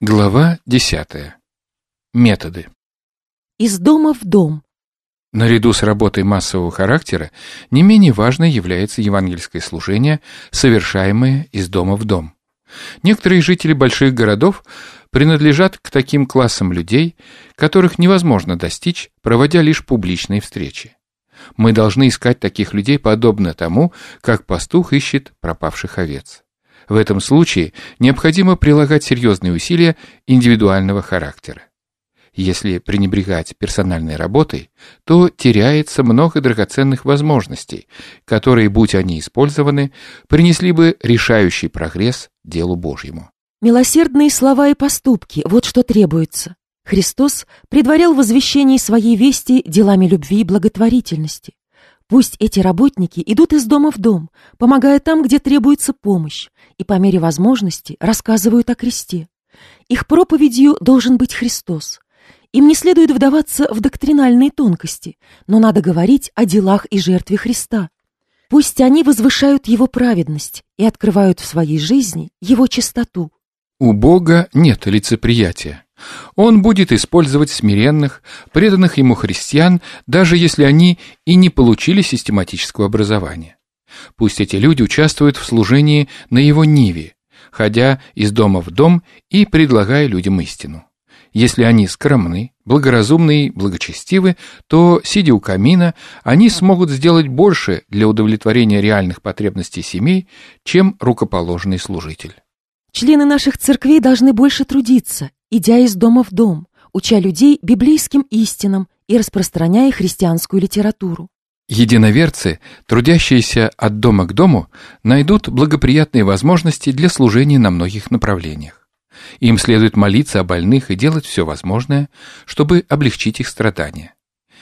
Глава 10. Методы. Из дома в дом. Наряду с работой массового характера не менее важной является евангельское служение, совершаемое из дома в дом. Некоторые жители больших городов принадлежат к таким классам людей, которых невозможно достичь, проводя лишь публичные встречи. Мы должны искать таких людей подобно тому, как пастух ищет пропавших овец. В этом случае необходимо прилагать серьезные усилия индивидуального характера. Если пренебрегать персональной работой, то теряется много драгоценных возможностей, которые, будь они использованы, принесли бы решающий прогресс делу Божьему. Милосердные слова и поступки – вот что требуется. Христос предварял возвещение своей вести делами любви и благотворительности. Пусть эти работники идут из дома в дом, помогая там, где требуется помощь, и по мере возможности рассказывают о кресте. Их проповедью должен быть Христос. Им не следует вдаваться в доктринальные тонкости, но надо говорить о делах и жертве Христа. Пусть они возвышают Его праведность и открывают в своей жизни Его чистоту. У Бога нет лицеприятия. Он будет использовать смиренных, преданных Ему христиан, даже если они и не получили систематического образования. Пусть эти люди участвуют в служении на Его ниве, ходя из дома в дом и предлагая людям истину. Если они скромны, благоразумны и благочестивы, то, сидя у камина, они смогут сделать больше для удовлетворения реальных потребностей семей, чем рукоположенный служитель. Члены наших церквей должны больше трудиться, идя из дома в дом, уча людей библейским истинам и распространяя христианскую литературу. Единоверцы, трудящиеся от дома к дому, найдут благоприятные возможности для служения на многих направлениях. Им следует молиться о больных и делать все возможное, чтобы облегчить их страдания.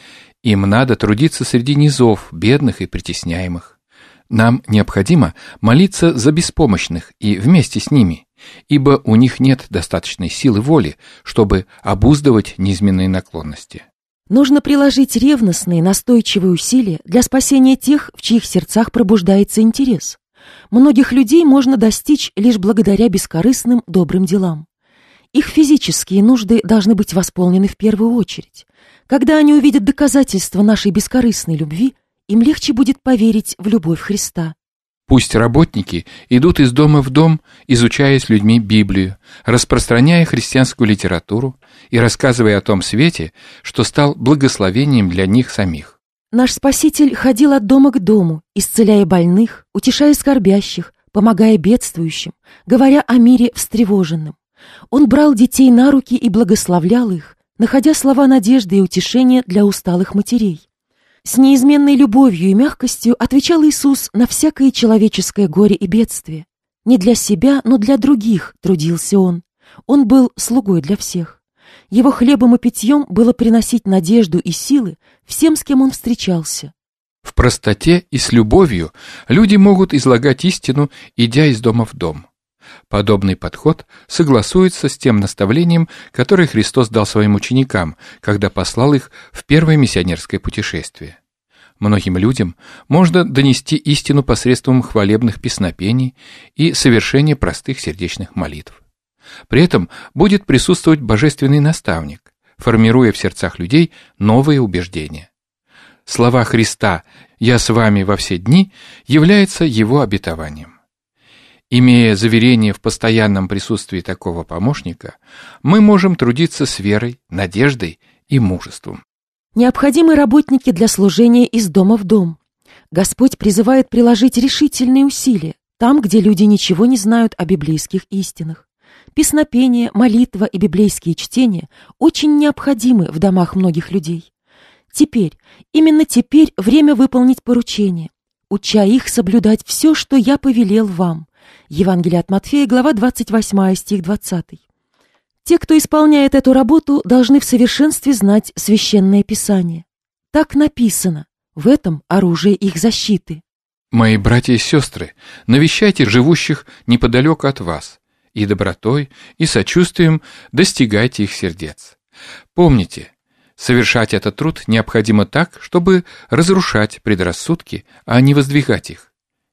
Им надо трудиться среди низов, бедных и притесняемых. Нам необходимо молиться за беспомощных и вместе с ними, ибо у них нет достаточной силы воли, чтобы обуздывать низменные наклонности. Нужно приложить ревностные, настойчивые усилия для спасения тех, в чьих сердцах пробуждается интерес. Многих людей можно достичь лишь благодаря бескорыстным добрым делам. Их физические нужды должны быть восполнены в первую очередь. Когда они увидят доказательства нашей бескорыстной любви, им легче будет поверить в любовь Христа. Пусть работники идут из дома в дом, изучая с людьми Библию, распространяя христианскую литературу и рассказывая о том свете, что стал благословением для них самих. Наш Спаситель ходил от дома к дому, исцеляя больных, утешая скорбящих, помогая бедствующим, говоря о мире встревоженным. Он брал детей на руки и благословлял их, находя слова надежды и утешения для усталых матерей. С неизменной любовью и мягкостью отвечал Иисус на всякое человеческое горе и бедствие. Не для себя, но для других трудился Он. Он был слугой для всех. Его хлебом и питьем было приносить надежду и силы всем, с кем Он встречался. В простоте и с любовью люди могут излагать истину, идя из дома в дом. Подобный подход согласуется с тем наставлением, которое Христос дал своим ученикам, когда послал их в первое миссионерское путешествие. Многим людям можно донести истину посредством хвалебных песнопений и совершения простых сердечных молитв. При этом будет присутствовать божественный наставник, формируя в сердцах людей новые убеждения. Слова Христа «Я с вами во все дни» является Его обетованием. Имея заверение в постоянном присутствии такого помощника, мы можем трудиться с верой, надеждой и мужеством. Необходимы работники для служения из дома в дом. Господь призывает приложить решительные усилия там, где люди ничего не знают о библейских истинах. Песнопение, молитва и библейские чтения очень необходимы в домах многих людей. Именно теперь время выполнить поручение, уча их соблюдать все, что я повелел вам. Евангелие от Матфея, глава 28, стих 20. Те, кто исполняет эту работу, должны в совершенстве знать Священное Писание. Так написано, в этом оружие их защиты. Мои братья и сестры, навещайте живущих неподалеку от вас, и добротой, и сочувствием достигайте их сердец. Помните, совершать этот труд необходимо так, чтобы разрушать предрассудки, а не воздвигать их.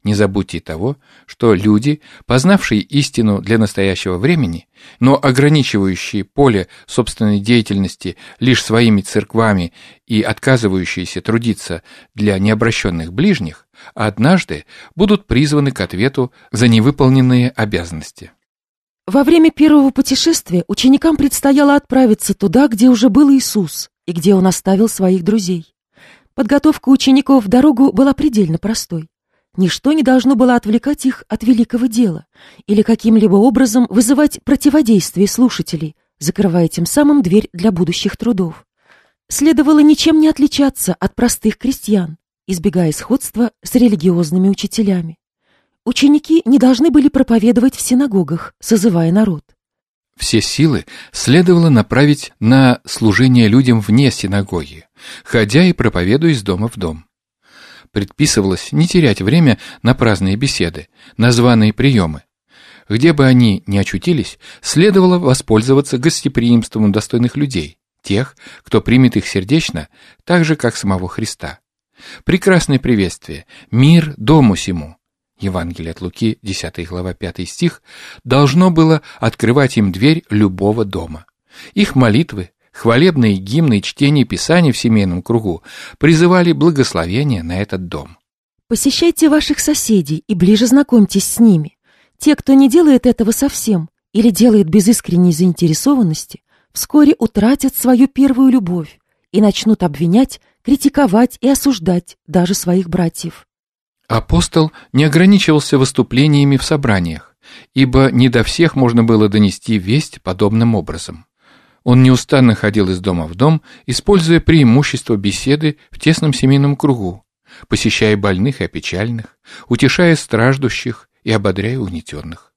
Не забудьте того, что люди, познавшие истину для настоящего времени, но ограничивающие поле собственной деятельности лишь своими церквами и отказывающиеся трудиться для необращенных ближних, однажды будут призваны к ответу за невыполненные обязанности. Во время первого путешествия ученикам предстояло отправиться туда, где уже был Иисус и где Он оставил своих друзей. Подготовка учеников в дорогу была предельно простой. Ничто не должно было отвлекать их от великого дела или каким-либо образом вызывать противодействие слушателей, закрывая тем самым дверь для будущих трудов. Следовало ничем не отличаться от простых крестьян, избегая сходства с религиозными учителями. Ученики не должны были проповедовать в синагогах, созывая народ. Все силы следовало направить на служение людям вне синагоги, ходя и проповедуя из дома в дом. Предписывалось не терять время на праздные беседы, на званые приемы. Где бы они ни очутились, следовало воспользоваться гостеприимством достойных людей, тех, кто примет их сердечно, так же, как самого Христа. Прекрасное приветствие «Мир дому сему» Евангелие от Луки, 10 глава, 5 стих, должно было открывать им дверь любого дома. Их молитвы, хвалебные гимны и чтение Писаний в семейном кругу призывали благословение на этот дом. Посещайте ваших соседей и ближе знакомьтесь с ними. Те, кто не делает этого совсем или делает без искренней заинтересованности, вскоре утратят свою первую любовь и начнут обвинять, критиковать и осуждать даже своих братьев. Апостол не ограничивался выступлениями в собраниях, ибо не до всех можно было донести весть подобным образом. Он неустанно ходил из дома в дом, используя преимущество беседы в тесном семейном кругу, посещая больных и опечальных, утешая страждущих и ободряя угнетенных.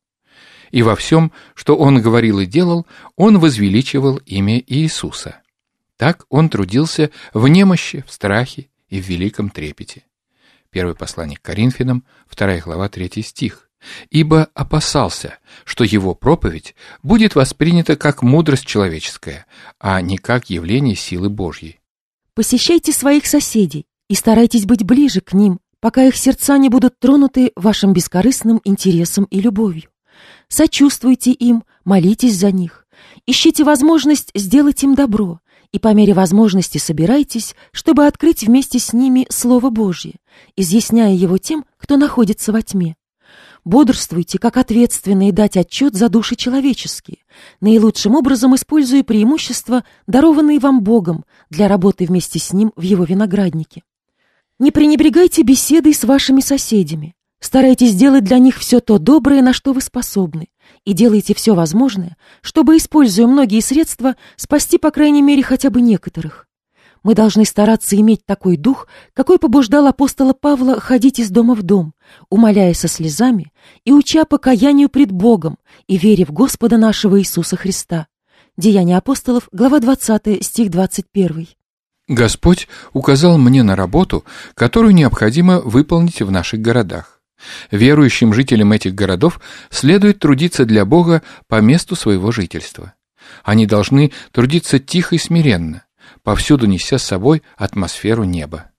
И во всем, что он говорил и делал, он возвеличивал имя Иисуса. Так он трудился в немощи, в страхе и в великом трепете. Первое послание к Коринфянам, 2 глава, 3 стих. «Ибо опасался, что его проповедь будет воспринята как мудрость человеческая, а не как явление силы Божьей». Посещайте своих соседей и старайтесь быть ближе к ним, пока их сердца не будут тронуты вашим бескорыстным интересом и любовью. Сочувствуйте им, молитесь за них, ищите возможность сделать им добро, и по мере возможности собирайтесь, чтобы открыть вместе с ними Слово Божье, изъясняя его тем, кто находится во тьме. Бодрствуйте, как ответственные, дать отчет за души человеческие, наилучшим образом используя преимущества, дарованные вам Богом, для работы вместе с Ним в Его винограднике. Не пренебрегайте беседой с вашими соседями. Старайтесь делать для них все то доброе, на что вы способны, и делайте все возможное, чтобы, используя многие средства, спасти, по крайней мере, хотя бы некоторых. Мы должны стараться иметь такой дух, какой побуждал апостола Павла ходить из дома в дом, умоляя со слезами и уча покаянию пред Богом и вере в Господа нашего Иисуса Христа. Деяния апостолов, глава 20, стих 21. Господь указал мне на работу, которую необходимо выполнить в наших городах. Верующим жителям этих городов следует трудиться для Бога по месту своего жительства. Они должны трудиться тихо и смиренно, повсюду неся с собой атмосферу неба.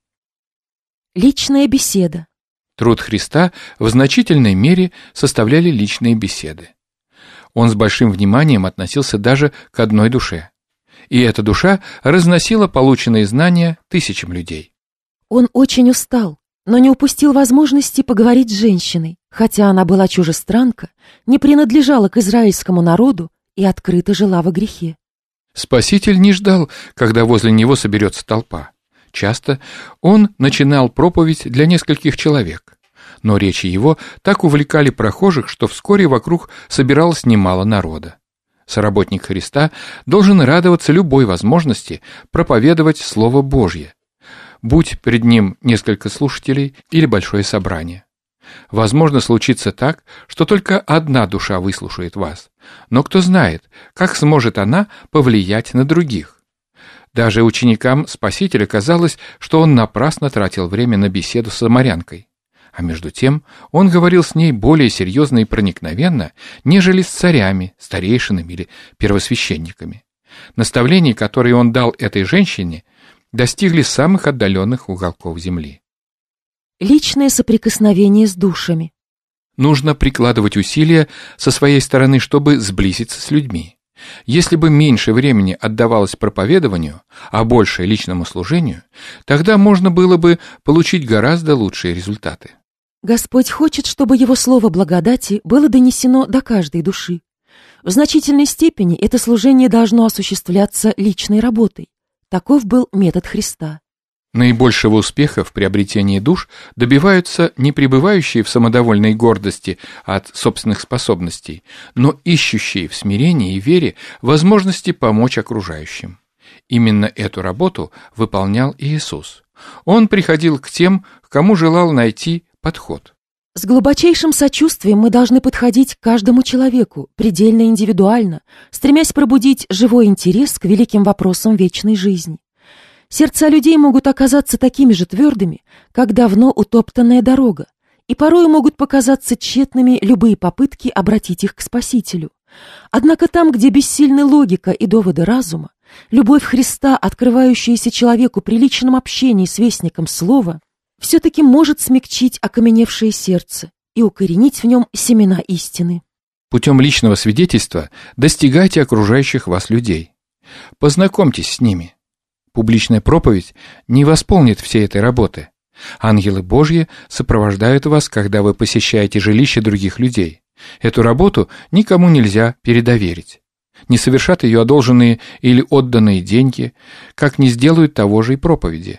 Личная беседа. Труд Христа в значительной мере составляли личные беседы. Он с большим вниманием относился даже к одной душе. И эта душа разносила полученные знания тысячам людей. Он очень устал, но не упустил возможности поговорить с женщиной, хотя она была чужестранка, не принадлежала к израильскому народу и открыто жила во грехе. Спаситель не ждал, когда возле него соберется толпа. Часто он начинал проповедь для нескольких человек, но речи его так увлекали прохожих, что вскоре вокруг собиралось немало народа. Соработник Христа должен радоваться любой возможности проповедовать Слово Божье, будь пред ним несколько слушателей или большое собрание. Возможно, случится так, что только одна душа выслушает вас, но кто знает, как сможет она повлиять на других. Даже ученикам Спасителя казалось, что он напрасно тратил время на беседу с самарянкой. А между тем он говорил с ней более серьезно и проникновенно, нежели с царями, старейшинами или первосвященниками. Наставления, которые он дал этой женщине, достигли самых отдаленных уголков земли. Личное соприкосновение с душами. Нужно прикладывать усилия со своей стороны, чтобы сблизиться с людьми. Если бы меньше времени отдавалось проповедованию, а больше личному служению, тогда можно было бы получить гораздо лучшие результаты. Господь хочет, чтобы Его слово благодати было донесено до каждой души. В значительной степени это служение должно осуществляться личной работой. Таков был метод Христа. Наибольшего успеха в приобретении душ добиваются не пребывающие в самодовольной гордости от собственных способностей, но ищущие в смирении и вере возможности помочь окружающим. Именно эту работу выполнял и Иисус. Он приходил к тем, к кому желал найти подход. С глубочайшим сочувствием мы должны подходить к каждому человеку, предельно индивидуально, стремясь пробудить живой интерес к великим вопросам вечной жизни. Сердца людей могут оказаться такими же твердыми, как давно утоптанная дорога, и порою могут показаться тщетными любые попытки обратить их к Спасителю. Однако там, где бессильны логика и доводы разума, любовь Христа, открывающаяся человеку при личном общении с вестником Слова, все-таки может смягчить окаменевшее сердце и укоренить в нем семена истины. Путем личного свидетельства достигайте окружающих вас людей. Познакомьтесь с ними. Публичная проповедь не восполнит всей этой работы. Ангелы Божьи сопровождают вас, когда вы посещаете жилища других людей. Эту работу никому нельзя передоверить. Не совершат ее одолженные или отданные деньги, как не сделают того же и проповеди.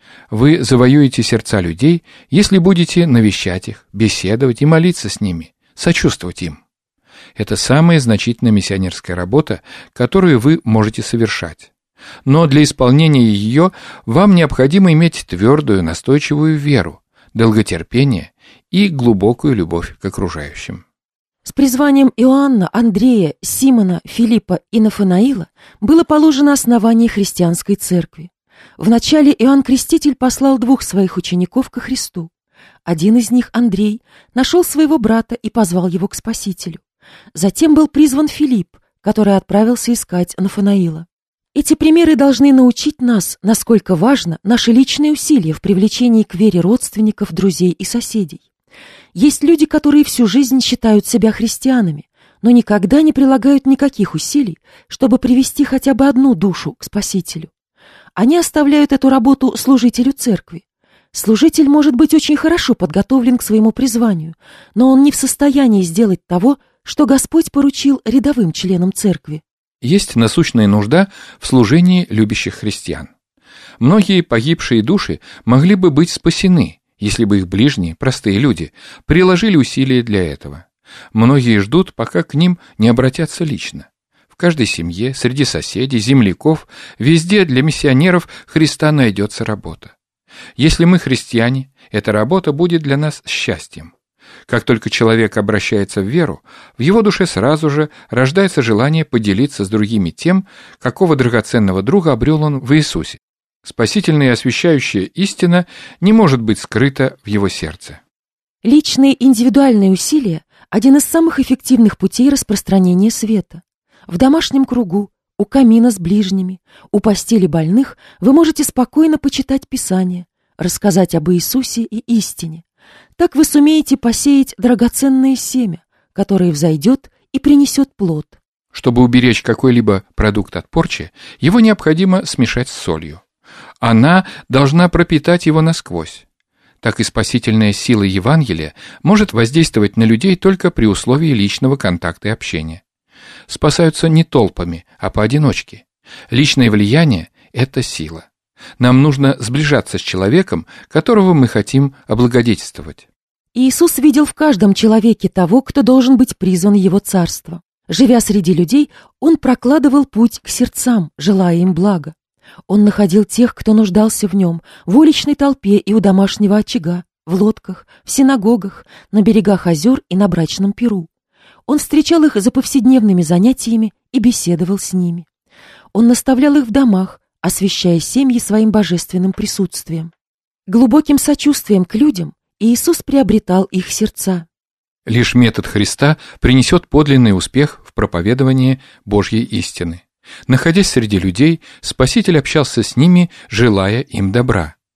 Вы завоюете сердца людей, если будете навещать их, беседовать и молиться с ними, сочувствовать им. Это самая значительная миссионерская работа, которую вы можете совершать. Но для исполнения ее вам необходимо иметь твердую, настойчивую веру, долготерпение и глубокую любовь к окружающим. С призванием Иоанна, Андрея, Симона, Филиппа и Нафанаила было положено основание христианской церкви. Вначале Иоанн Креститель послал 2 своих учеников ко Христу. Один из них, Андрей, нашел своего брата и позвал его к Спасителю. Затем был призван Филипп, который отправился искать Нафанаила. Эти примеры должны научить нас, насколько важно наши личные усилия в привлечении к вере родственников, друзей и соседей. Есть люди, которые всю жизнь считают себя христианами, но никогда не прилагают никаких усилий, чтобы привести хотя бы одну душу к Спасителю. Они оставляют эту работу служителю церкви. Служитель может быть очень хорошо подготовлен к своему призванию, но он не в состоянии сделать того, что Господь поручил рядовым членам церкви. Есть насущная нужда в служении любящих христиан. Многие погибшие души могли бы быть спасены, если бы их ближние, простые люди, приложили усилия для этого. Многие ждут, пока к ним не обратятся лично. В каждой семье, среди соседей, земляков, везде для миссионеров Христа найдется работа. Если мы христиане, эта работа будет для нас счастьем. Как только человек обращается в веру, в его душе сразу же рождается желание поделиться с другими тем, какого драгоценного друга обрел он в Иисусе. Спасительная и освящающая истина не может быть скрыта в его сердце. Личные индивидуальные усилия – один из самых эффективных путей распространения света. В домашнем кругу, у камина с ближними, у постели больных вы можете спокойно почитать Писание, рассказать об Иисусе и истине. Так вы сумеете посеять драгоценное семя, которое взойдет и принесет плод. Чтобы уберечь какой-либо продукт от порчи, его необходимо смешать с солью. Она должна пропитать его насквозь. Так и спасительная сила Евангелия может воздействовать на людей только при условии личного контакта и общения. Спасаются не толпами, а поодиночке. Личное влияние – это сила. Нам нужно сближаться с человеком, которого мы хотим облагодетельствовать. Иисус видел в каждом человеке того, кто должен быть призван в Его царство. Живя среди людей, Он прокладывал путь к сердцам, желая им блага. Он находил тех, кто нуждался в Нем, в уличной толпе и у домашнего очага, в лодках, в синагогах, на берегах озер и на брачном пиру. Он встречал их за повседневными занятиями и беседовал с ними. Он наставлял их в домах, освящая семьи своим божественным присутствием. Глубоким сочувствием к людям Иисус приобретал их сердца. Лишь метод Христа принесет подлинный успех в проповедовании Божьей истины. Находясь среди людей, Спаситель общался с ними, желая им добра.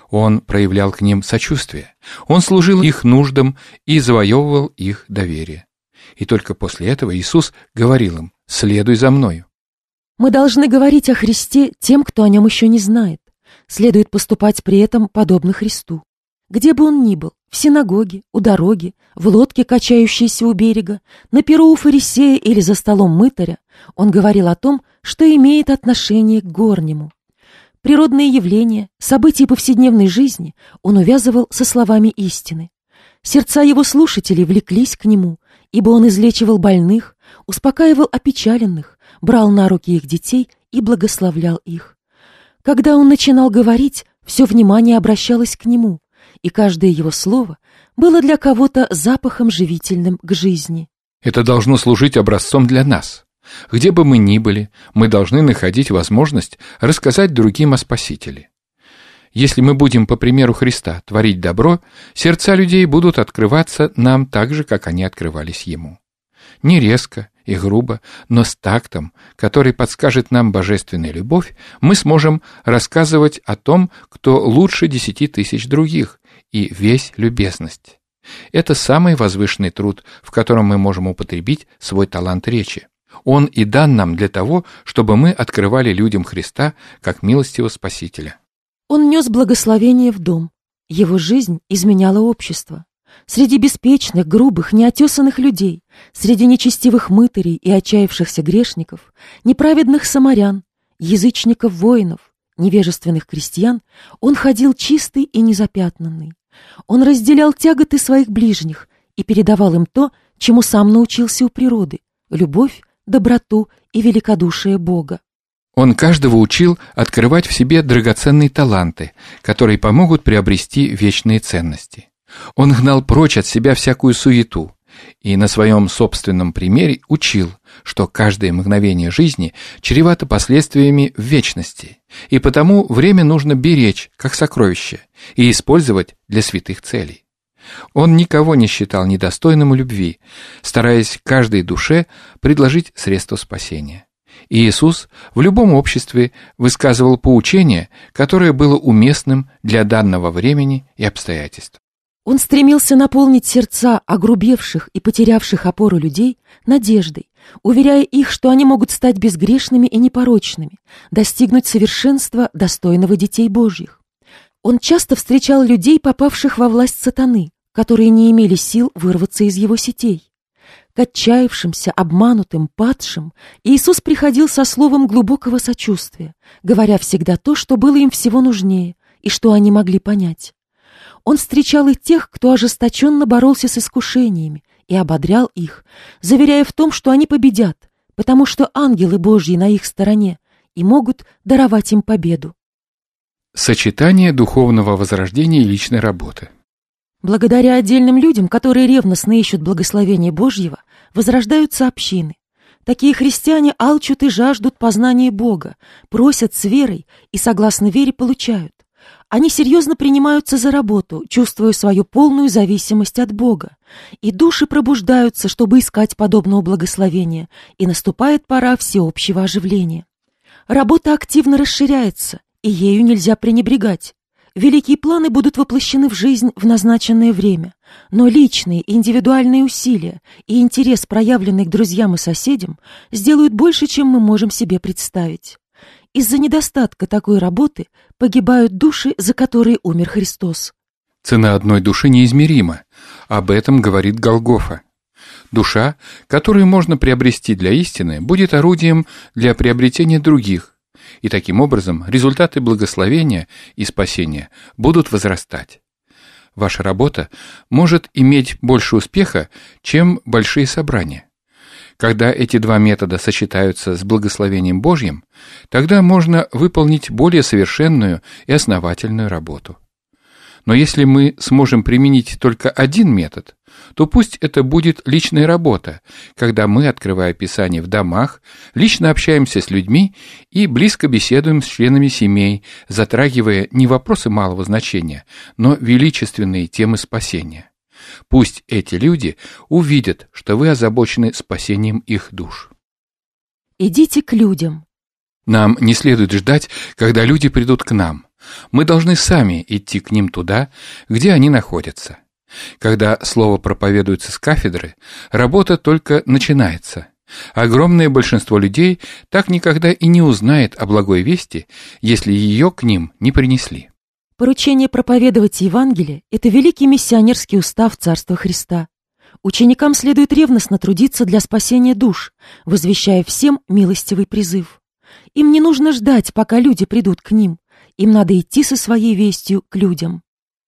Он проявлял к ним сочувствие. Он служил их нуждам и завоевывал их доверие. И только после этого Иисус говорил им: «Следуй за Мною». Мы должны говорить о Христе тем, кто о Нем еще не знает. Следует поступать при этом подобно Христу. Где бы он ни был, в синагоге, у дороги, в лодке, качающейся у берега, на перу у фарисея или за столом мытаря, он говорил о том, что имеет отношение к горнему. Природные явления, события повседневной жизни он увязывал со словами истины. Сердца его слушателей влеклись к нему, ибо он излечивал больных, успокаивал опечаленных, брал на руки их детей и благословлял их. Когда он начинал говорить, все внимание обращалось к нему, и каждое его слово было для кого-то запахом живительным к жизни. Это должно служить образцом для нас. Где бы мы ни были, мы должны находить возможность рассказать другим о Спасителе. Если мы будем, по примеру Христа, творить добро, сердца людей будут открываться нам так же, как они открывались Ему. Не резко и грубо, но с тактом, который подскажет нам божественную любовь, мы сможем рассказывать о том, кто лучше 10 тысяч других, и весь любезность. Это самый возвышенный труд, в котором мы можем употребить свой талант речи. Он и дан нам для того, чтобы мы открывали людям Христа как милостивого Спасителя. Он нес благословение в дом. Его жизнь изменяла общество. Среди беспечных, грубых, неотесанных людей, среди нечестивых мытарей и отчаявшихся грешников, неправедных самарян, язычников-воинов, невежественных крестьян, он ходил чистый и незапятнанный. Он разделял тяготы своих ближних и передавал им то, чему сам научился у природы — любовь, доброту и великодушие Бога. Он каждого учил открывать в себе драгоценные таланты, которые помогут приобрести вечные ценности. Он гнал прочь от себя всякую суету и на своем собственном примере учил, что каждое мгновение жизни чревато последствиями в вечности, и потому время нужно беречь, как сокровище, и использовать для святых целей. Он никого не считал недостойным любви, стараясь каждой душе предложить средство спасения. И Иисус в любом обществе высказывал поучение, которое было уместным для данного времени и обстоятельств. Он стремился наполнить сердца огрубевших и потерявших опору людей надеждой, уверяя их, что они могут стать безгрешными и непорочными, достигнуть совершенства, достойного детей Божьих. Он часто встречал людей, попавших во власть сатаны, которые не имели сил вырваться из его сетей. К отчаявшимся, обманутым, падшим Иисус приходил со словом глубокого сочувствия, говоря всегда то, что было им всего нужнее и что они могли понять. Он встречал и тех, кто ожесточенно боролся с искушениями, и ободрял их, заверяя в том, что они победят, потому что ангелы Божьи на их стороне и могут даровать им победу. Сочетание духовного возрождения и личной работы. Благодаря отдельным людям, которые ревностно ищут благословения Божьего, возрождаются общины. Такие христиане алчут и жаждут познания Бога, просят с верой и, согласно вере, получают. Они серьезно принимаются за работу, чувствуя свою полную зависимость от Бога. И души пробуждаются, чтобы искать подобного благословения, и наступает пора всеобщего оживления. Работа активно расширяется, и ею нельзя пренебрегать. Великие планы будут воплощены в жизнь в назначенное время, но личные, индивидуальные усилия и интерес, проявленный к друзьям и соседям, сделают больше, чем мы можем себе представить. Из-за недостатка такой работы погибают души, за которые умер Христос. Цена одной души неизмерима. Об этом говорит Голгофа. Душа, которую можно приобрести для истины, будет орудием для приобретения других, и таким образом результаты благословения и спасения будут возрастать. Ваша работа может иметь больше успеха, чем большие собрания. Когда эти два метода сочетаются с благословением Божьим, тогда можно выполнить более совершенную и основательную работу. Но если мы сможем применить только один метод, то пусть это будет личная работа, когда мы, открывая Писание в домах, лично общаемся с людьми и близко беседуем с членами семей, затрагивая не вопросы малого значения, но величественные темы спасения. Пусть эти люди увидят, что вы озабочены спасением их душ. Идите к людям. Нам не следует ждать, когда люди придут к нам. Мы должны сами идти к ним туда, где они находятся. Когда слово проповедуется с кафедры, работа только начинается. Огромное большинство людей так никогда и не узнает о благой вести, если ее к ним не принесли. Поручение проповедовать Евангелие – это великий миссионерский устав Царства Христа. Ученикам следует ревностно трудиться для спасения душ, возвещая всем милостивый призыв. Им не нужно ждать, пока люди придут к ним. Им надо идти со своей вестью к людям.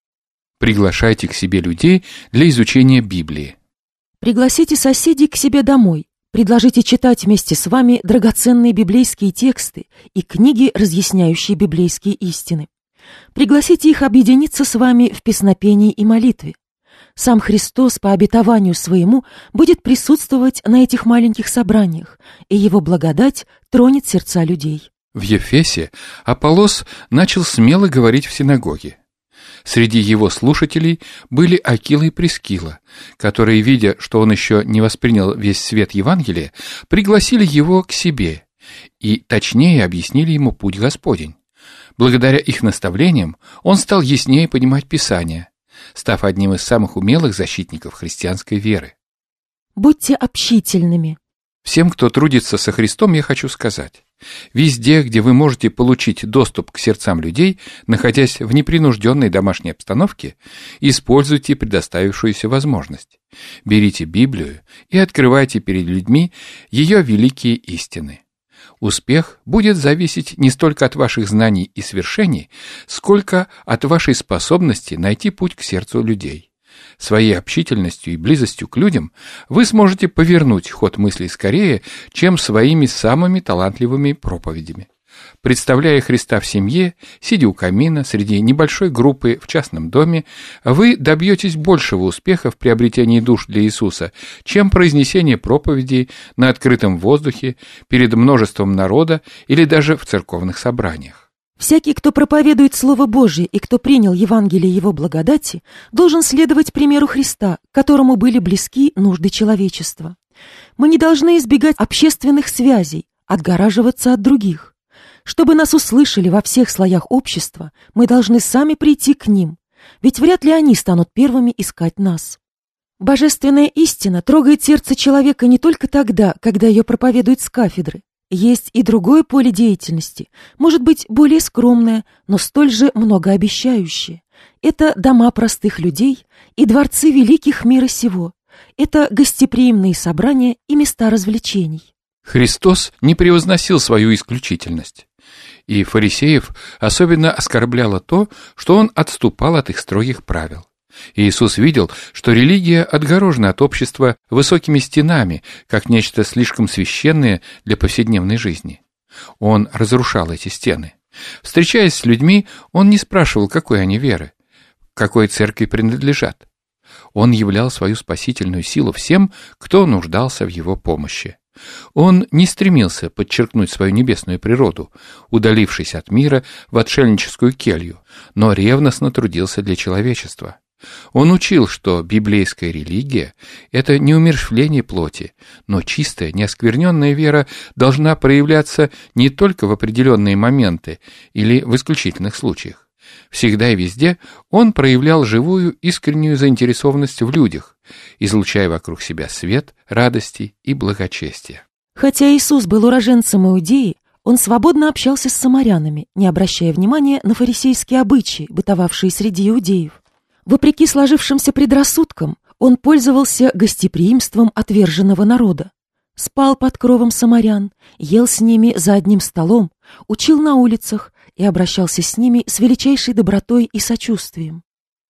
Приглашайте к себе людей для изучения Библии. Пригласите соседей к себе домой. Предложите читать вместе с вами драгоценные библейские тексты и книги, разъясняющие библейские истины. Пригласите их объединиться с вами в песнопении и молитве. Сам Христос по обетованию своему будет присутствовать на этих маленьких собраниях, и его благодать тронет сердца людей. В Ефесе Аполлос начал смело говорить в синагоге. Среди его слушателей были Акила и Прискила, которые, видя, что он еще не воспринял весь свет Евангелия, пригласили его к себе и точнее объяснили ему путь Господень. Благодаря их наставлениям он стал яснее понимать Писание, став одним из самых умелых защитников христианской веры. Будьте общительными. Всем, кто трудится со Христом, я хочу сказать: везде, где вы можете получить доступ к сердцам людей, находясь в непринужденной домашней обстановке, используйте предоставившуюся возможность. Берите Библию и открывайте перед людьми ее великие истины. Успех будет зависеть не столько от ваших знаний и свершений, сколько от вашей способности найти путь к сердцу людей. Своей общительностью и близостью к людям вы сможете повернуть ход мыслей скорее, чем своими самыми талантливыми проповедями. Представляя Христа в семье, сидя у камина, среди небольшой группы в частном доме, вы добьетесь большего успеха в приобретении душ для Иисуса, чем произнесение проповедей на открытом воздухе, перед множеством народа или даже в церковных собраниях. Всякий, кто проповедует Слово Божие и кто принял Евангелие Его благодати, должен следовать примеру Христа, которому были близки нужды человечества. Мы не должны избегать общественных связей, отгораживаться от других. Чтобы нас услышали во всех слоях общества, мы должны сами прийти к ним, ведь вряд ли они станут первыми искать нас. Божественная истина трогает сердце человека не только тогда, когда ее проповедуют с кафедры. Есть и другое поле деятельности, может быть, более скромное, но столь же многообещающее. Это дома простых людей и дворцы великих мира сего. Это гостеприимные собрания и места развлечений. Христос не превозносил свою исключительность. И фарисеев особенно оскорбляло то, что он отступал от их строгих правил. Иисус видел, что религия отгорожена от общества высокими стенами, как нечто слишком священное для повседневной жизни. Он разрушал эти стены. Встречаясь с людьми, он не спрашивал, какой они веры, к какой церкви принадлежат. Он являл свою спасительную силу всем, кто нуждался в его помощи. Он не стремился подчеркнуть свою небесную природу, удалившись от мира в отшельническую келью, но ревностно трудился для человечества. Он учил, что библейская религия – это не умерщвление плоти, но чистая, неоскверненная вера должна проявляться не только в определенные моменты или в исключительных случаях. Всегда и везде он проявлял живую, искреннюю заинтересованность в людях, излучая вокруг себя свет, радости и благочестия. Хотя Иисус был уроженцем Иудеи, он свободно общался с самарянами, не обращая внимания на фарисейские обычаи, бытовавшие среди иудеев. Вопреки сложившимся предрассудкам, он пользовался гостеприимством отверженного народа. Спал под кровом самарян, ел с ними за одним столом, учил на улицах и обращался с ними с величайшей добротой и сочувствием.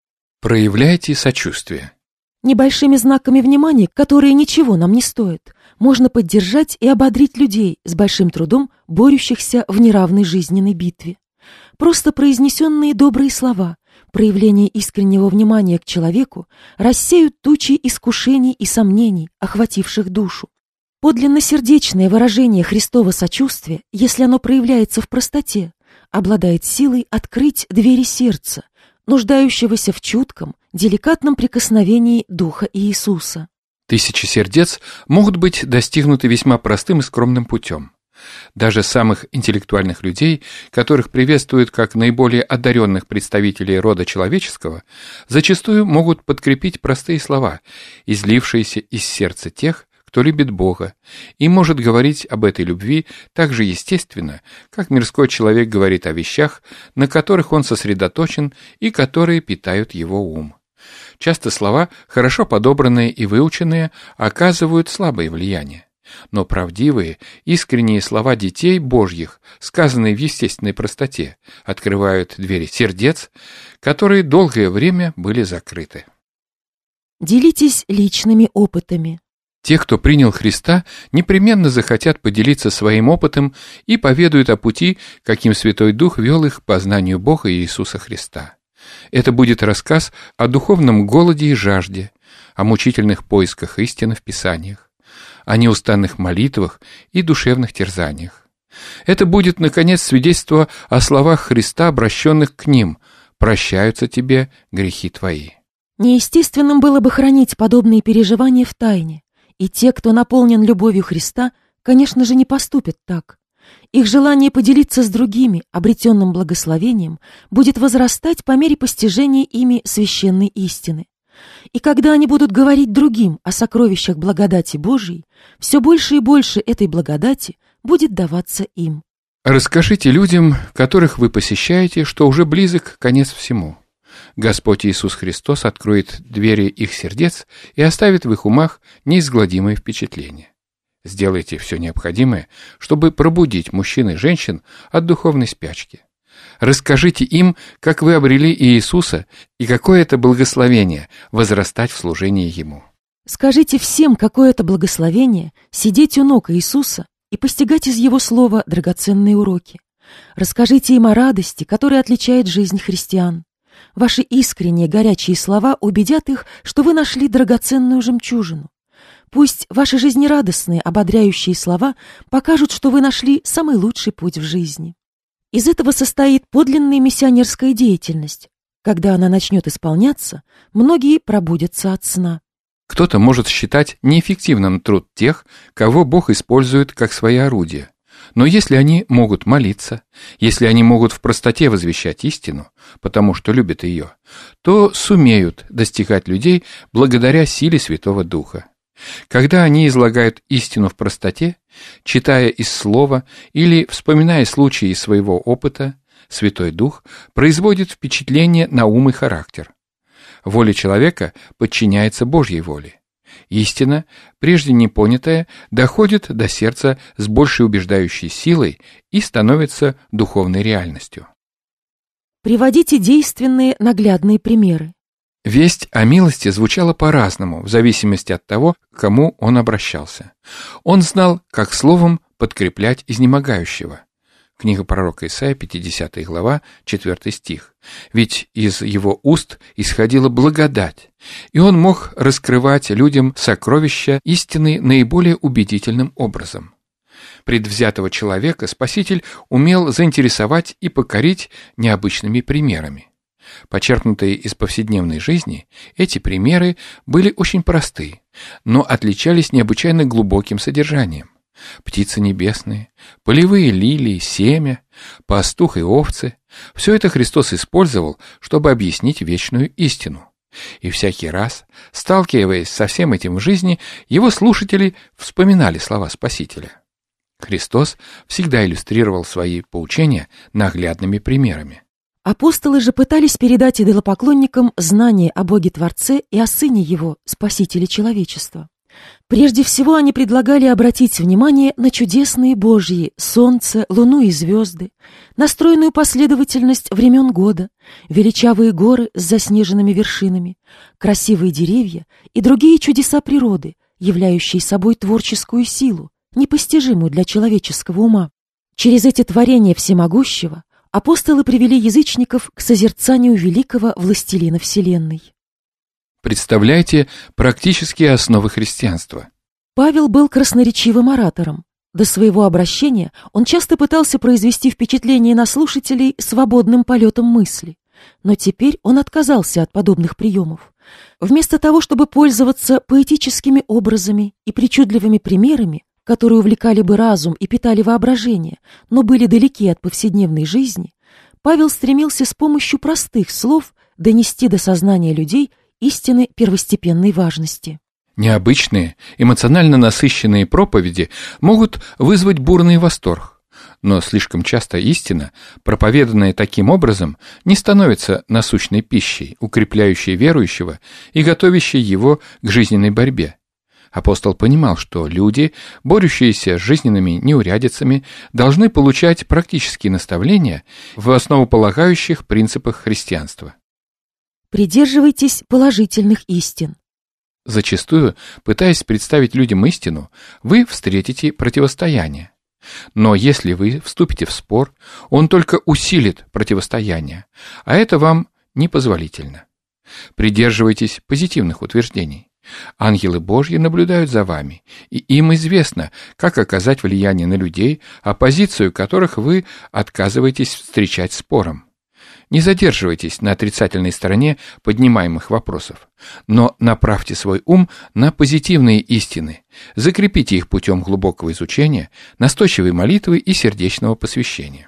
Проявляйте сочувствие. Небольшими знаками внимания, которые ничего нам не стоят, можно поддержать и ободрить людей, с большим трудом борющихся в неравной жизненной битве. Просто произнесенные добрые слова, проявление искреннего внимания к человеку рассеют тучи искушений и сомнений, охвативших душу. Подлинно сердечное выражение Христова сочувствия, если оно проявляется в простоте, обладает силой открыть двери сердца, нуждающегося в чутком, деликатном прикосновении Духа Иисуса. 1000 сердец могут быть достигнуты весьма простым и скромным путем. Даже самых интеллектуальных людей, которых приветствуют как наиболее одаренных представителей рода человеческого, зачастую могут подкрепить простые слова, излившиеся из сердца тех, кто любит Бога, и может говорить об этой любви так же естественно, как мирской человек говорит о вещах, на которых он сосредоточен и которые питают его ум. Часто слова, хорошо подобранные и выученные, оказывают слабое влияние. Но правдивые, искренние слова детей Божьих, сказанные в естественной простоте, открывают двери сердец, которые долгое время были закрыты. Делитесь личными опытами. Те, кто принял Христа, непременно захотят поделиться своим опытом и поведают о пути, каким Святой Дух вел их к познанию Бога и Иисуса Христа. Это будет рассказ о духовном голоде и жажде, о мучительных поисках истины в Писаниях, о неустанных молитвах и душевных терзаниях. Это будет, наконец, свидетельство о словах Христа, обращенных к ним: «Прощаются тебе грехи твои». Неестественным было бы хранить подобные переживания в тайне, и те, кто наполнен любовью Христа, конечно же, не поступят так. Их желание поделиться с другими обретенным благословением будет возрастать по мере постижения ими священной истины. И когда они будут говорить другим о сокровищах благодати Божией, все больше и больше этой благодати будет даваться им. Расскажите людям, которых вы посещаете, что уже близок конец всему. Господь Иисус Христос откроет двери их сердец и оставит в их умах неизгладимые впечатления. Сделайте все необходимое, чтобы пробудить мужчин и женщин от духовной спячки. Расскажите им, как вы обрели Иисуса и какое это благословение возрастать в служении Ему. Скажите всем, какое это благословение сидеть у ног Иисуса и постигать из Его слова драгоценные уроки. Расскажите им о радости, которая отличает жизнь христиан. Ваши искренние, горячие слова убедят их, что вы нашли драгоценную жемчужину. Пусть ваши жизнерадостные, ободряющие слова покажут, что вы нашли самый лучший путь в жизни. Из этого состоит подлинная миссионерская деятельность. Когда она начнет исполняться, многие пробудятся от сна. Кто-то может считать неэффективным труд тех, кого Бог использует как свои орудия. Но если они могут молиться, если они могут в простоте возвещать истину, потому что любят ее, то сумеют достигать людей благодаря силе Святого Духа. Когда они излагают истину в простоте, читая из слова или вспоминая случаи из своего опыта, Святой Дух производит впечатление на ум и характер. Воля человека подчиняется Божьей воле. Истина, прежде не понятая, доходит до сердца с большей убеждающей силой и становится духовной реальностью. Приводите действенные наглядные примеры. Весть о милости звучала по-разному, в зависимости от того, к кому он обращался. Он знал, как словом подкреплять изнемогающего. Книга пророка Исаии, 50 глава, 4 стих. Ведь из его уст исходила благодать, и он мог раскрывать людям сокровища истины наиболее убедительным образом. Предвзятого человека Спаситель умел заинтересовать и покорить необычными примерами. Почерпнутые из повседневной жизни, эти примеры были очень просты, но отличались необычайно глубоким содержанием. Птицы небесные, полевые лилии, семя, пастух и овцы — все это Христос использовал, чтобы объяснить вечную истину. И всякий раз, сталкиваясь со всем этим в жизни, его слушатели вспоминали слова Спасителя. Христос всегда иллюстрировал свои поучения наглядными примерами. Апостолы же пытались передать идолопоклонникам знание о Боге-Творце и о Сыне Его, Спасителе человечества. Прежде всего они предлагали обратить внимание на чудесные Божьи солнце, луну и звезды, на стройную последовательность времен года, величавые горы с заснеженными вершинами, красивые деревья и другие чудеса природы, являющие собой творческую силу, непостижимую для человеческого ума. Через эти творения всемогущего апостолы привели язычников к созерцанию великого властелина вселенной. Представляйте практические основы христианства. Павел был красноречивым оратором. До своего обращения он часто пытался произвести впечатление на слушателей свободным полетом мысли. Но теперь он отказался от подобных приемов. Вместо того, чтобы пользоваться поэтическими образами и причудливыми примерами, которые увлекали бы разум и питали воображение, но были далеки от повседневной жизни, Павел стремился с помощью простых слов донести до сознания людей истины первостепенной важности. Необычные, эмоционально насыщенные проповеди могут вызвать бурный восторг, но слишком часто истина, проповеданная таким образом, не становится насущной пищей, укрепляющей верующего и готовящей его к жизненной борьбе. Апостол понимал, что люди, борющиеся с жизненными неурядицами, должны получать практические наставления в основополагающих принципах христианства. Придерживайтесь положительных истин. Зачастую, пытаясь представить людям истину, вы встретите противостояние. Но если вы вступите в спор, он только усилит противостояние, а это вам непозволительно. Придерживайтесь позитивных утверждений. Ангелы Божьи наблюдают за вами, и им известно, как оказать влияние на людей, оппозицию которых вы отказываетесь встречать спором. Не задерживайтесь на отрицательной стороне поднимаемых вопросов, но направьте свой ум на позитивные истины, закрепите их путем глубокого изучения, настойчивой молитвы и сердечного посвящения.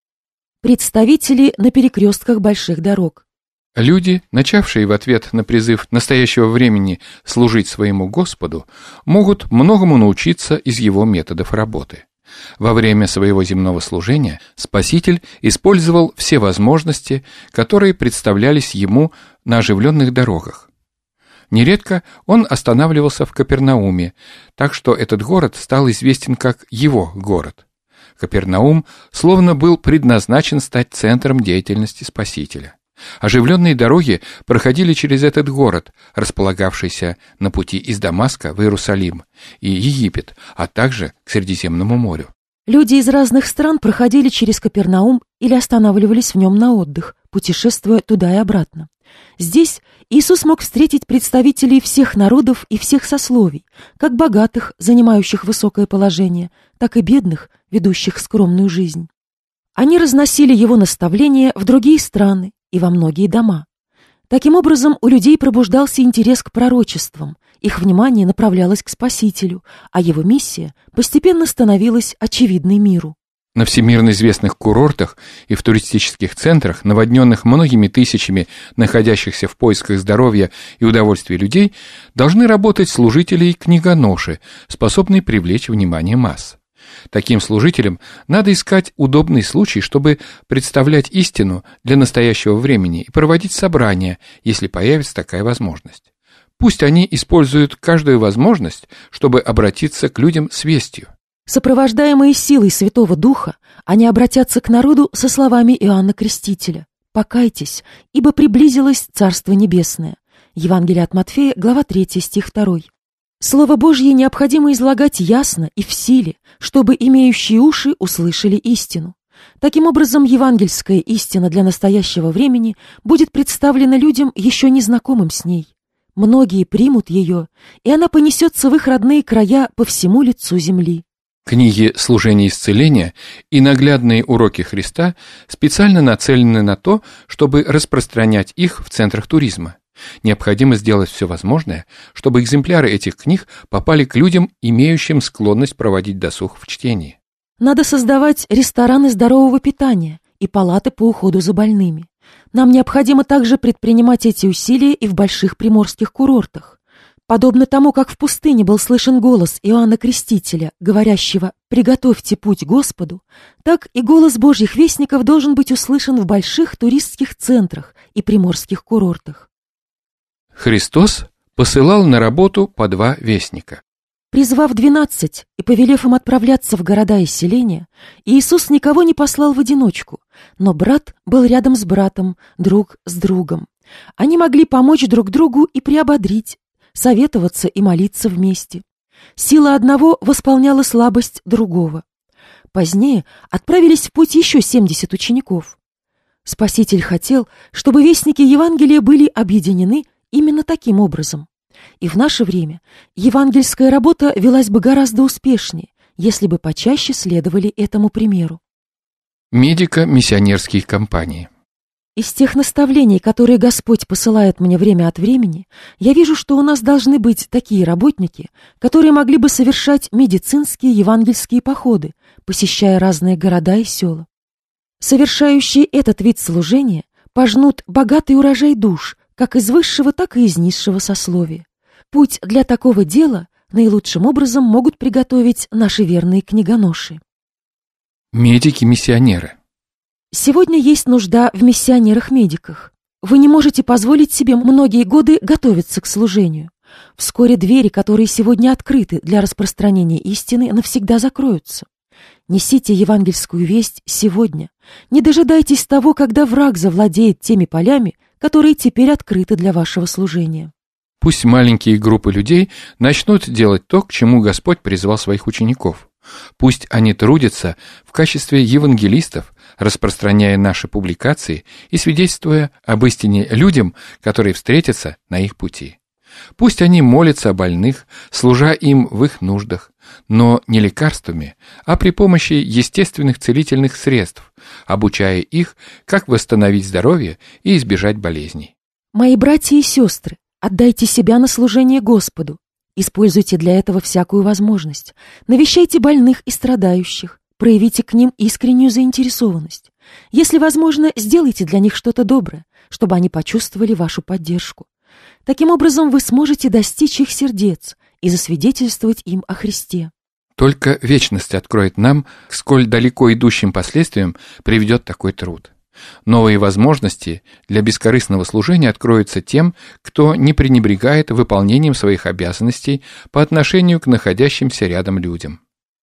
Представители на перекрестках больших дорог. Люди, начавшие в ответ на призыв настоящего времени служить своему Господу, могут многому научиться из его методов работы. Во время своего земного служения Спаситель использовал все возможности, которые представлялись ему на оживленных дорогах. Нередко он останавливался в Капернауме, так что этот город стал известен как его город. Капернаум словно был предназначен стать центром деятельности Спасителя. Оживленные дороги проходили через этот город, располагавшийся на пути из Дамаска в Иерусалим и Египет, а также к Средиземному морю. Люди из разных стран проходили через Капернаум или останавливались в нем на отдых, путешествуя туда и обратно. Здесь Иисус мог встретить представителей всех народов и всех сословий, как богатых, занимающих высокое положение, так и бедных, ведущих скромную жизнь. Они разносили его наставления в другие страны и во многие дома. Таким образом, у людей пробуждался интерес к пророчествам, их внимание направлялось к Спасителю, а его миссия постепенно становилась очевидной миру. На всемирно известных курортах и в туристических центрах, наводненных многими тысячами находящихся в поисках здоровья и удовольствия людей, должны работать служители и книгоноши, способные привлечь внимание масс. Таким служителям надо искать удобный случай, чтобы представлять истину для настоящего времени и проводить собрания, если появится такая возможность. Пусть они используют каждую возможность, чтобы обратиться к людям с вестью. Сопровождаемые силой Святого Духа, они обратятся к народу со словами Иоанна Крестителя: «Покайтесь, ибо приблизилось Царство Небесное». Евангелие от Матфея, глава 3, стих 2. Слово Божье необходимо излагать ясно и в силе, чтобы имеющие уши услышали истину. Таким образом, евангельская истина для настоящего времени будет представлена людям, еще не знакомым с ней. Многие примут ее, и она понесется в их родные края по всему лицу земли. Книги «Служение исцеления» и наглядные уроки Христа специально нацелены на то, чтобы распространять их в центрах туризма. Необходимо сделать все возможное, чтобы экземпляры этих книг попали к людям, имеющим склонность проводить досуг в чтении. Надо создавать рестораны здорового питания и палаты по уходу за больными. Нам необходимо также предпринимать эти усилия и в больших приморских курортах. Подобно тому, как в пустыне был слышен голос Иоанна Крестителя, говорящего «Приготовьте путь Господу», так и голос Божьих вестников должен быть услышан в больших туристских центрах и приморских курортах. Христос посылал на работу по 2 вестника. Призвав 12 и повелев им отправляться в города и селения, Иисус никого не послал в одиночку, но брат был рядом с братом, друг с другом. Они могли помочь друг другу и приободрить, советоваться и молиться вместе. Сила одного восполняла слабость другого. Позднее отправились в путь еще 70 учеников. Спаситель хотел, чтобы вестники Евангелия были объединены именно таким образом. И в наше время евангельская работа велась бы гораздо успешнее, если бы почаще следовали этому примеру. Медико-миссионерские кампании. Из тех наставлений, которые Господь посылает мне время от времени, я вижу, что у нас должны быть такие работники, которые могли бы совершать медицинские евангельские походы, посещая разные города и села. Совершающие этот вид служения пожнут богатый урожай душ, как из высшего, так и из низшего сословия. Путь для такого дела наилучшим образом могут приготовить наши верные книгоноши. Медики-миссионеры. Сегодня есть нужда в миссионерах-медиках. Вы не можете позволить себе многие годы готовиться к служению. Вскоре двери, которые сегодня открыты для распространения истины, навсегда закроются. Несите евангельскую весть сегодня. Не дожидайтесь того, когда враг завладеет теми полями, которые теперь открыты для вашего служения. Пусть маленькие группы людей начнут делать то, к чему Господь призвал своих учеников. Пусть они трудятся в качестве евангелистов, распространяя наши публикации и свидетельствуя об истине людям, которые встретятся на их пути. Пусть они молятся о больных, служа им в их нуждах, но не лекарствами, а при помощи естественных целительных средств, обучая их, как восстановить здоровье и избежать болезней. Мои братья и сестры, отдайте себя на служение Господу. Используйте для этого всякую возможность. Навещайте больных и страдающих. Проявите к ним искреннюю заинтересованность. Если возможно, сделайте для них что-то доброе, чтобы они почувствовали вашу поддержку. Таким образом, вы сможете достичь их сердец и засвидетельствовать им о Христе. Только вечность откроет нам, к сколь далеко идущим последствиям приведет такой труд. Новые возможности для бескорыстного служения откроются тем, кто не пренебрегает выполнением своих обязанностей по отношению к находящимся рядом людям.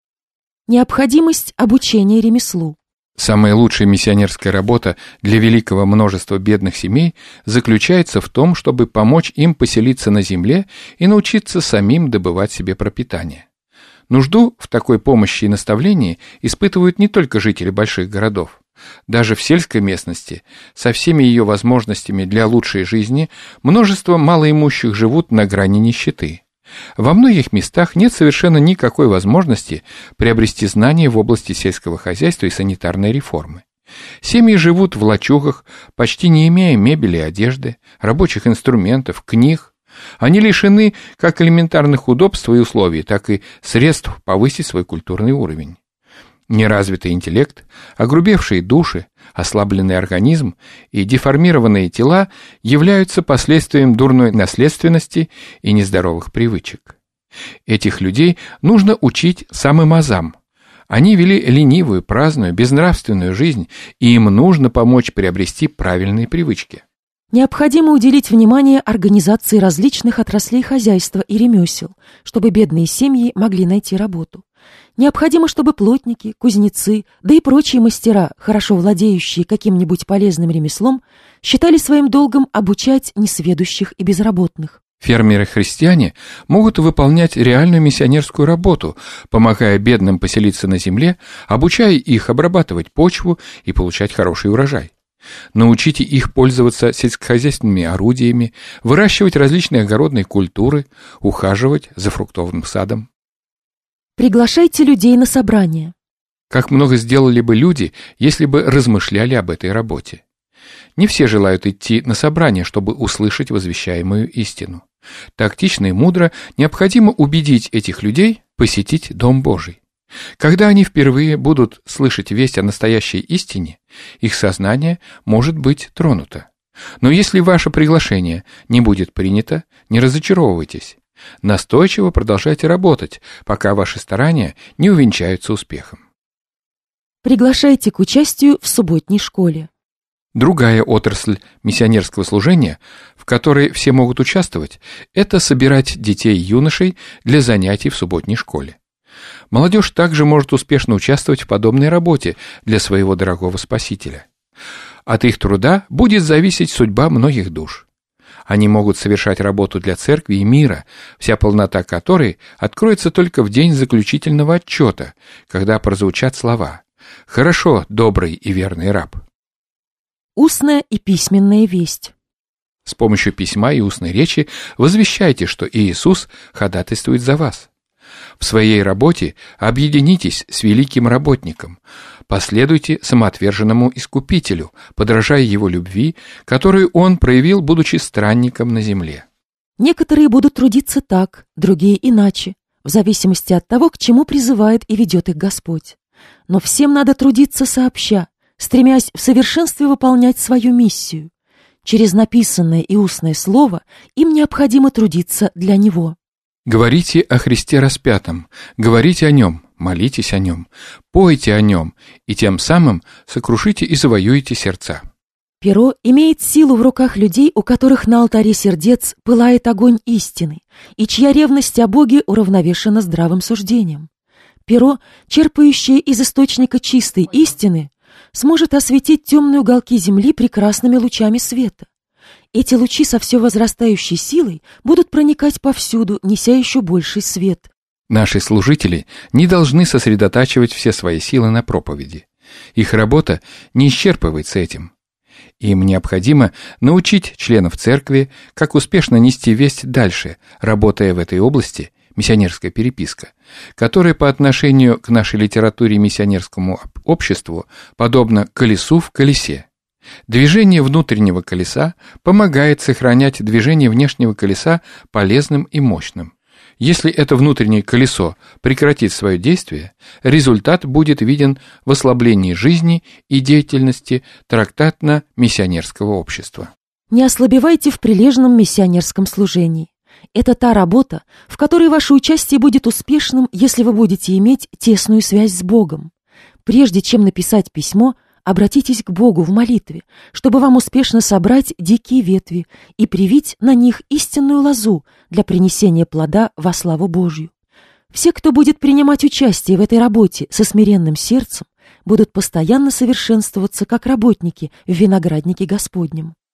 Необходимость обучения ремеслу. Самая лучшая миссионерская работа для великого множества бедных семей заключается в том, чтобы помочь им поселиться на земле и научиться самим добывать себе пропитание. Нужду в такой помощи и наставлении испытывают не только жители больших городов. Даже в сельской местности, со всеми ее возможностями для лучшей жизни, множество малоимущих живут на грани нищеты. Во многих местах нет совершенно никакой возможности приобрести знания в области сельского хозяйства и санитарной реформы. Семьи живут в лачугах, почти не имея мебели и одежды, рабочих инструментов, книг. Они лишены как элементарных удобств и условий, так и средств повысить свой культурный уровень. Неразвитый интеллект, огрубевшие души, ослабленный организм и деформированные тела являются последствием дурной наследственности и нездоровых привычек. Этих людей нужно учить самым азам. Они вели ленивую, праздную, безнравственную жизнь, и им нужно помочь приобрести правильные привычки. Необходимо уделить внимание организации различных отраслей хозяйства и ремесел, чтобы бедные семьи могли найти работу. Необходимо, чтобы плотники, кузнецы, да и прочие мастера, хорошо владеющие каким-нибудь полезным ремеслом, считали своим долгом обучать несведущих и безработных. Фермеры-христиане могут выполнять реальную миссионерскую работу, помогая бедным поселиться на земле, обучая их обрабатывать почву и получать хороший урожай. Научите их пользоваться сельскохозяйственными орудиями, выращивать различные огородные культуры, ухаживать за фруктовым садом. Приглашайте людей на собрания. Как много сделали бы люди, если бы размышляли об этой работе. Не все желают идти на собрание, чтобы услышать возвещаемую истину. Тактично и мудро необходимо убедить этих людей посетить Дом Божий. Когда они впервые будут слышать весть о настоящей истине, их сознание может быть тронуто. Но если ваше приглашение не будет принято, не разочаровывайтесь. Настойчиво продолжайте работать, пока ваши старания не увенчаются успехом. Приглашайте к участию в субботней школе. Другая отрасль миссионерского служения, в которой все могут участвовать, это собирать детей и юношей для занятий в субботней школе. Молодежь также может успешно участвовать в подобной работе для своего дорогого Спасителя. От их труда будет зависеть судьба многих душ. Они могут совершать работу для церкви и мира, вся полнота которой откроется только в день заключительного отчета, когда прозвучат слова «Хорошо, добрый и верный раб». Устная и письменная весть. С помощью письма и устной речи возвещайте, что Иисус ходатайствует за вас. В своей работе объединитесь с великим работником, Последуйте самоотверженному Искупителю, подражая Его любви, которую Он проявил, будучи странником на земле. Некоторые будут трудиться так, другие иначе, в зависимости от того, к чему призывает и ведет их Господь. Но всем надо трудиться сообща, стремясь в совершенстве выполнять свою миссию. Через написанное и устное слово им необходимо трудиться для Него. Говорите о Христе распятом, говорите о Нем, молитесь о Нем, пойте о Нем, и тем самым сокрушите и завоюете сердца. Перо имеет силу в руках людей, у которых на алтаре сердец пылает огонь истины, и чья ревность о Боге уравновешена здравым суждением. Перо, черпающее из источника чистой истины, сможет осветить темные уголки земли прекрасными лучами света. Эти лучи со все возрастающей силой будут проникать повсюду, неся еще больший свет. Наши служители не должны сосредотачивать все свои силы на проповеди. Их работа не исчерпывается этим. Им необходимо научить членов церкви, как успешно нести весть дальше, работая в этой области, миссионерская переписка, которая по отношению к нашей литературе и миссионерскому обществу подобна колесу в колесе. Движение внутреннего колеса помогает сохранять движение внешнего колеса полезным и мощным. Если это внутреннее колесо прекратит свое действие, результат будет виден в ослаблении жизни и деятельности трактатно-миссионерского общества. Не ослабевайте в прилежном миссионерском служении. Это та работа, в которой ваше участие будет успешным, если вы будете иметь тесную связь с Богом. Прежде чем написать письмо, обратитесь к Богу в молитве, чтобы вам успешно собрать дикие ветви и привить на них истинную лозу для принесения плода во славу Божью. Все, кто будет принимать участие в этой работе со смиренным сердцем, будут постоянно совершенствоваться как работники в винограднике Господнем.